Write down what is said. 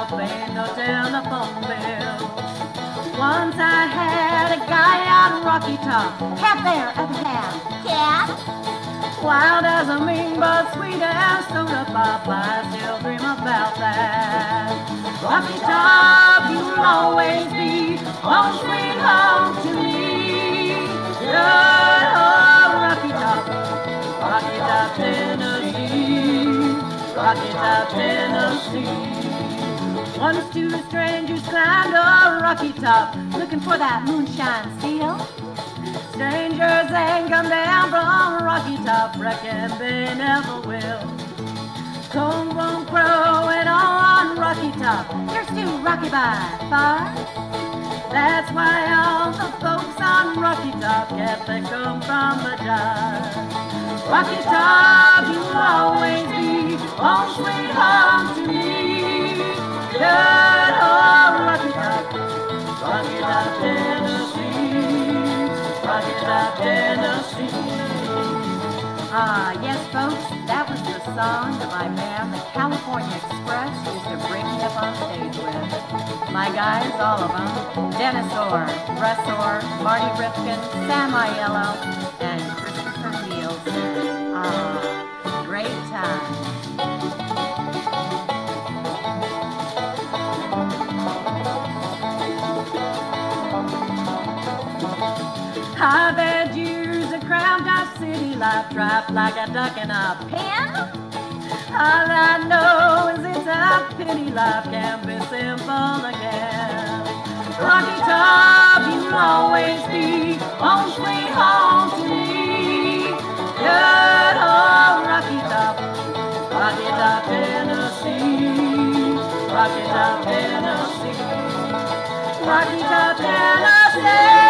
Top ain't no telephone bill. Once I had a guy out in Rocky Top. Hat there at the hat. Cat. Wild as a mean but sweet as soda pop. I still dream about that. Rocky Top, you'll always be home sweet home to me. Good old Rocky Top, Rocky Top, Tennessee. Rocky Top, Tennessee. Once two strangers climbed a Rocky Top, Looking for that moonshine steel. Strangers ain't come down from Rocky Top, reckon they never will. Cold won't crowing on Rocky Top, Here's to Rocky by far. that's why all the folks on Rocky Top get their come from the jar. Rocky Top, you'll always be home sweet home to me. Good old Rocky Top, Rocky Top, Tennessee. Rocky Top, Tennessee. Ah, yes, folks, that was the song that my band, the California Express, used to bring me up on stage with. My guys, all of them, Dennis Orr, Russ Orr, Marty Rifkin, Sam Aiello, and Christopher Nielsen. Ah, great time. I've had years of crown top city life, trapped like a duck in a pen. All I know is it's a pity life can be simple again. Rocky Top, you'll always be home sweet home to me. Good old Rocky Top, Rocky Top, Tennessee. Rocky Top, Tennessee. Rocky Top, Tennessee.